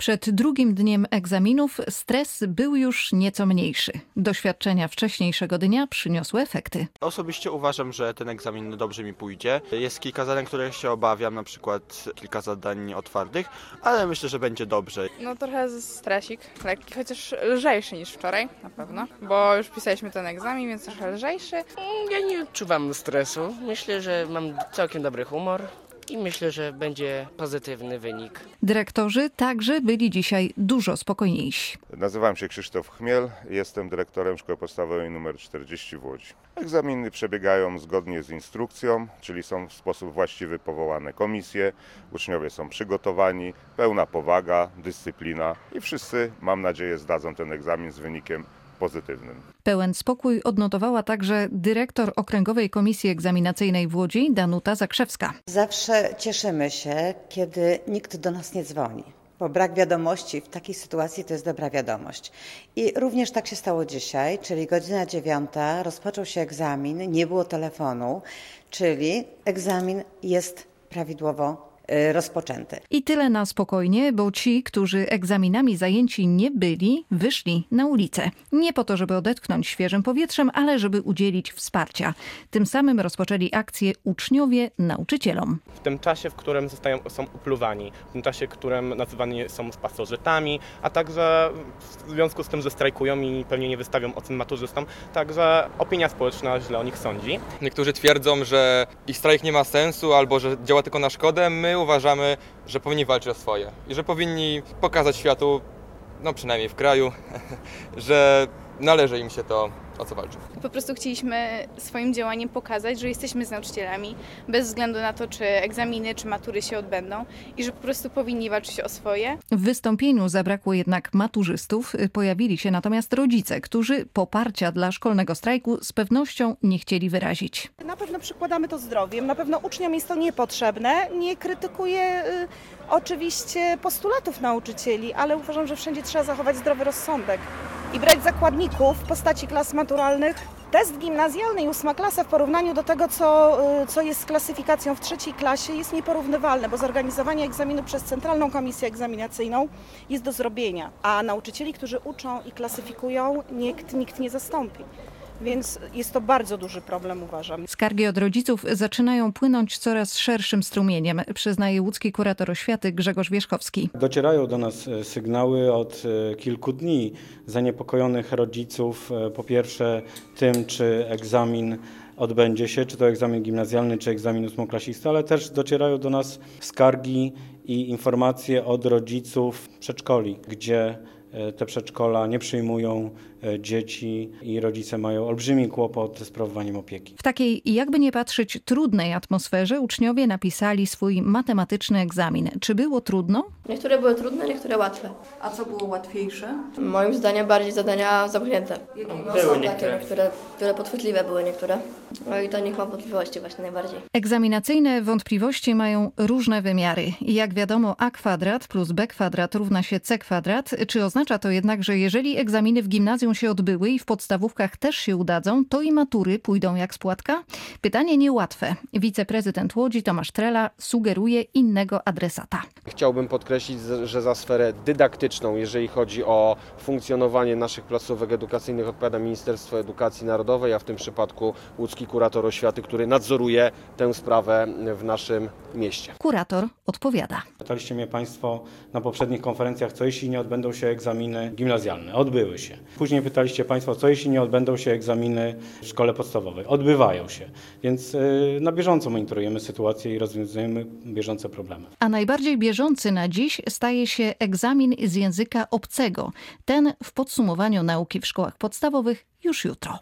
Przed drugim dniem egzaminów stres był już nieco mniejszy. Doświadczenia wcześniejszego dnia przyniosły efekty. Osobiście uważam, że ten egzamin dobrze mi pójdzie. Jest kilka zadań, których się obawiam, na przykład kilka zadań otwartych, ale myślę, że będzie dobrze. No trochę stresik, lekki, chociaż lżejszy niż wczoraj, na pewno, bo już pisaliśmy ten egzamin, więc trochę lżejszy. Ja nie odczuwam stresu. Myślę, że mam całkiem dobry humor i myślę, że będzie pozytywny wynik. Dyrektorzy także byli dzisiaj dużo spokojniejsi. Nazywam się Krzysztof Chmiel, jestem dyrektorem Szkoły Podstawowej nr 40 w Łodzi. Egzaminy przebiegają zgodnie z instrukcją, czyli są w sposób właściwy powołane komisje, uczniowie są przygotowani, pełna powaga, dyscyplina i wszyscy, mam nadzieję, zdadzą ten egzamin z wynikiem pozytywnym. Pełen spokój odnotowała także dyrektor Okręgowej Komisji Egzaminacyjnej w Łodzi, Danuta Zakrzewska. Zawsze cieszymy się, kiedy nikt do nas nie dzwoni, bo brak wiadomości w takiej sytuacji to jest dobra wiadomość. I również tak się stało dzisiaj, czyli godzina 9, rozpoczął się egzamin, nie było telefonu, czyli egzamin jest prawidłowo rozpoczęty. I tyle na spokojnie, bo ci, którzy egzaminami zajęci nie byli, wyszli na ulicę. Nie po to, żeby odetchnąć świeżym powietrzem, ale żeby udzielić wsparcia. Tym samym rozpoczęli akcję uczniowie nauczycielom. W tym czasie, w którym są upluwani, w tym czasie, w którym nazywani są pasożytami, a także w związku z tym, że strajkują i pewnie nie wystawią ocen maturzystom, także opinia społeczna źle o nich sądzi. Niektórzy twierdzą, że ich strajk nie ma sensu albo że działa tylko na szkodę. My uważamy, że powinni walczyć o swoje i że powinni pokazać światu, no przynajmniej w kraju, że należy im się to, o co walczy. Po prostu chcieliśmy swoim działaniem pokazać, że jesteśmy z nauczycielami, bez względu na to, czy egzaminy, czy matury się odbędą i że po prostu powinni walczyć o swoje. W wystąpieniu zabrakło jednak maturzystów, pojawili się natomiast rodzice, którzy poparcia dla szkolnego strajku z pewnością nie chcieli wyrazić. Na pewno przykładamy to zdrowiem, na pewno uczniom jest to niepotrzebne. Nie krytykuję oczywiście postulatów nauczycieli, ale uważam, że wszędzie trzeba zachować zdrowy rozsądek i brać zakładników w postaci klas maturalnych. Test gimnazjalny i 8. klasa w porównaniu do tego, co jest z klasyfikacją w 3. klasie, jest nieporównywalne, bo zorganizowanie egzaminu przez Centralną Komisję Egzaminacyjną jest do zrobienia, a nauczycieli, którzy uczą i klasyfikują, nikt nie zastąpi. Więc jest to bardzo duży problem, uważam. Skargi od rodziców zaczynają płynąć coraz szerszym strumieniem, przyznaje łódzki kurator oświaty Grzegorz Wierzchowski. Docierają do nas sygnały od kilku dni zaniepokojonych rodziców, po pierwsze tym, czy egzamin odbędzie się, czy to egzamin gimnazjalny, czy egzamin ósmoklasisty, ale też docierają do nas skargi i informacje od rodziców przedszkoli, gdzie te przedszkola nie przyjmują dzieci i rodzice mają olbrzymi kłopot ze sprawowaniem opieki. W takiej, jakby nie patrzeć, trudnej atmosferze uczniowie napisali swój matematyczny egzamin. Czy było trudno? Niektóre były trudne, niektóre łatwe. A co było łatwiejsze? Moim zdaniem bardziej zadania zamknięte. Były niektóre. Które podchwytliwe były niektóre. No i to niech mam wątpliwości właśnie najbardziej. Egzaminacyjne wątpliwości mają różne wymiary. Jak wiadomo, a kwadrat plus b kwadrat równa się c kwadrat. Czy oznacza to jednak, że jeżeli egzaminy w gimnazjum się odbyły i w podstawówkach też się udadzą, to i matury pójdą jak z płatka? Pytanie niełatwe. Wiceprezydent Łodzi Tomasz Trela sugeruje innego adresata. Chciałbym podkreślić, że za sferę dydaktyczną, jeżeli chodzi o funkcjonowanie naszych placówek edukacyjnych, odpowiada Ministerstwo Edukacji Narodowej, a w tym przypadku łódzki kurator oświaty, który nadzoruje tę sprawę w naszym mieście. Kurator odpowiada. Pytaliście mnie Państwo na poprzednich konferencjach, co jeśli nie odbędą się egzaminy gimnazjalne. Odbyły się. Później pytaliście Państwo, co jeśli nie odbędą się egzaminy w szkole podstawowej. Odbywają się. Więc na bieżąco monitorujemy sytuację i rozwiązujemy bieżące problemy. A najbardziej bieżący na dziś staje się egzamin z języka obcego. Ten w podsumowaniu nauki w szkołach podstawowych już jutro.